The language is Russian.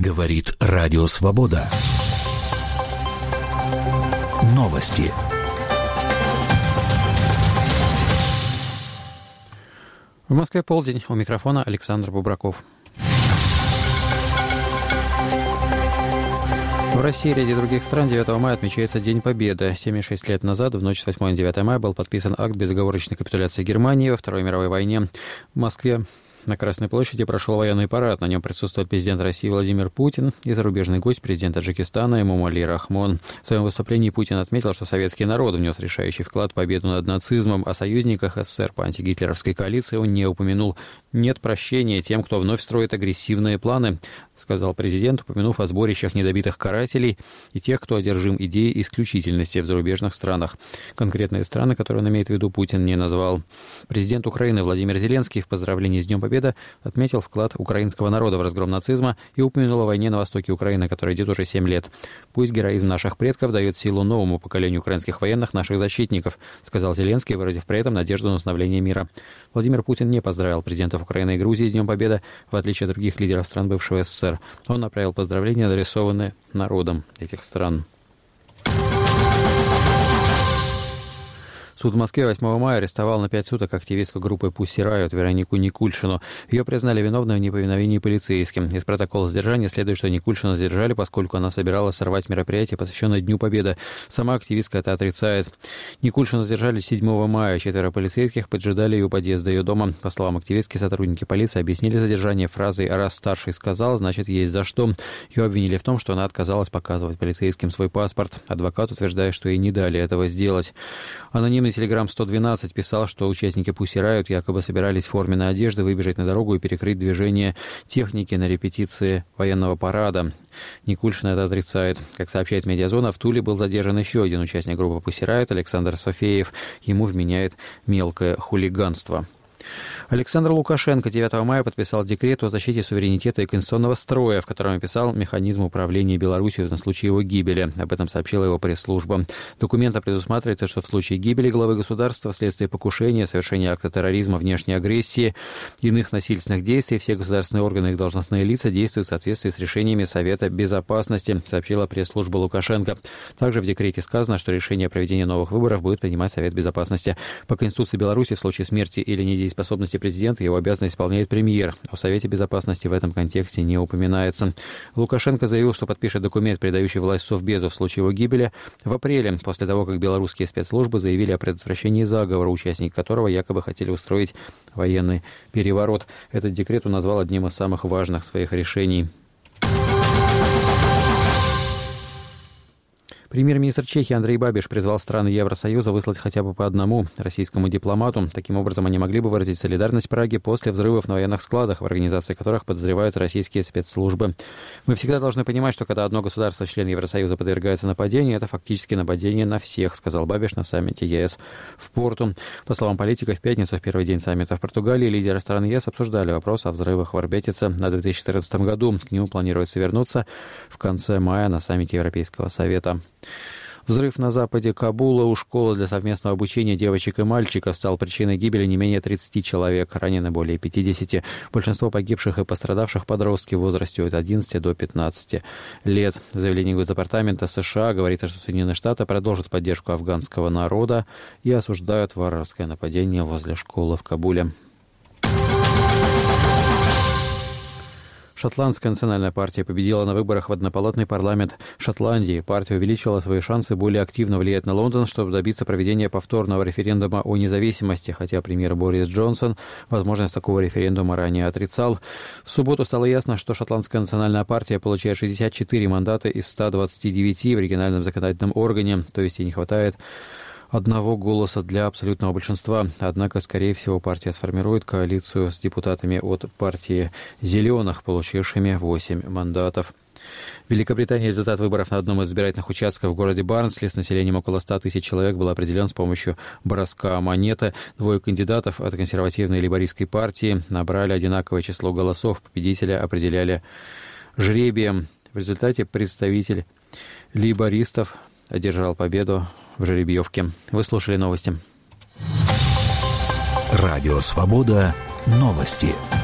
Говорит Радио Свобода. Новости. В Москве полдень. У микрофона Александр Бубраков. В России и ряде других стран 9 мая отмечается День Победы. 76 лет назад, в ночь с 8 на 9 мая, был подписан акт безоговорочной капитуляции Германии во Второй мировой войне. В Москве на Красной площади прошел военный парад. На нем присутствовал президент России Владимир Путин и зарубежный гость, президент Таджикистана Эмомали Рахмон. В своем выступлении Путин отметил, что советский народ внес решающий вклад в победу над нацизмом. О союзниках СССР по антигитлеровской коалиции он не упомянул. «Нет прощения тем, кто вновь строит агрессивные планы», сказал президент, упомянув о сборищах недобитых карателей и тех, кто одержим идеей исключительности в зарубежных странах. Конкретные страны, которые он имеет в виду, Путин не назвал. Президент Украины Владимир Зеленский в поздравлении с Днем Победы отметил вклад украинского народа в разгром нацизма и упомянул о войне на востоке Украины, которая идет уже 7 лет. «Пусть героизм наших предков дает силу новому поколению украинских военных, наших защитников», сказал Зеленский, выразив при этом надежду на восстановление мира. Владимир Путин не поздравил президентов Украины и Грузии с Днем Победы, в отличие от других лидеров стран бывшего СССР. Он направил поздравления, адресованные народам этих стран. Суд в Москве 8 мая арестовал на 5 суток активистку группы Pussy Riot Веронику Никульшину. Ее признали виновной в неповиновении полицейским. Из протокола задержания следует, что Никульшину задержали, поскольку она собиралась сорвать мероприятие, посвященное Дню Победы. Сама активистка это отрицает. Никульшину задержали 7 мая. 4 полицейских поджидали ее у подъезда ее дома. По словам активистки, сотрудники полиции объяснили задержание фразой «раз старший сказал, значит есть за что». Ее обвинили в том, что она отказалась показывать полицейским свой паспорт. Адвокат утверждает, что ей не дали этого сделать. Анонимный Телеграм 112 писал, что участники Pussy Riot якобы собирались в форменной одежде выбежать на дорогу и перекрыть движение техники на репетиции военного парада. Никульшина это отрицает. Как сообщает Медиазона, в Туле был задержан еще один участник группы Pussy Riot, Александр Софеев. Ему вменяет мелкое хулиганство. Александр Лукашенко 9 мая подписал декрет о защите суверенитета и конституционного строя, в котором описал механизм управления Беларусью на случай его гибели. Об этом сообщила его пресс-служба. Документом предусматривается, что в случае гибели главы государства вследствие покушения, совершения акта терроризма, внешней агрессии, иных насильственных действий, все государственные органы и должностные лица действуют в соответствии с решениями Совета Безопасности, сообщила пресс-служба Лукашенко. Также в декрете сказано, что решение о проведении новых выборов будет принимать Совет Безопасности. По Конституции Беларуси в случае смерти или недееспособности президента его обязанность исполняет премьер. О Совете Безопасности в этом контексте не упоминается. Лукашенко заявил, что подпишет документ, передающий власть Совбезу в случае его гибели, в апреле, после того, как белорусские спецслужбы заявили о предотвращении заговора, участники которого якобы хотели устроить военный переворот. Этот декрет он назвал одним из самых важных своих решений. Премьер-министр Чехии Андрей Бабиш призвал страны Евросоюза выслать хотя бы по одному российскому дипломату. Таким образом, они могли бы выразить солидарность Праге после взрывов на военных складах, в организации которых подозреваются российские спецслужбы. «Мы всегда должны понимать, что когда одно государство, член Евросоюза, подвергается нападению, это фактически нападение на всех», сказал Бабиш на саммите ЕС в Порту. По словам политика, в пятницу, в первый день саммита в Португалии, лидеры стран ЕС обсуждали вопрос о взрывах в Орбетице на 2014 году. К нему планируется вернуться в конце мая на саммите Европейского совета. Взрыв на западе Кабула у школы для совместного обучения девочек и мальчиков стал причиной гибели не менее 30 человек, ранены более 50. Большинство погибших и пострадавших подростки в возрасте от 11 до 15 лет. В заявлении Госдепартамента США говорится, что Соединенные Штаты продолжат поддержку афганского народа и осуждают варварское нападение возле школы в Кабуле. Шотландская национальная партия победила на выборах в однопалатный парламент Шотландии. Партия увеличила свои шансы более активно влиять на Лондон, чтобы добиться проведения повторного референдума о независимости, хотя премьер Борис Джонсон возможность такого референдума ранее отрицал. В субботу стало ясно, что Шотландская национальная партия получает 64 мандата из 129 в региональном законодательном органе, то есть ей не хватает одного голоса для абсолютного большинства. Однако, скорее всего, партия сформирует коалицию с депутатами от партии «Зеленых», получившими 8 мандатов. В Великобритании результат выборов на одном из избирательных участков в городе Барнсли с населением около 100 тысяч человек был определен с помощью броска монеты. Двое кандидатов от консервативной и лейбористской партии набрали одинаковое число голосов. Победителя определяли жребием. В результате представитель лейбористов одержал победу в жеребьевке. Вы слушали новости. Радио «Свобода». Новости.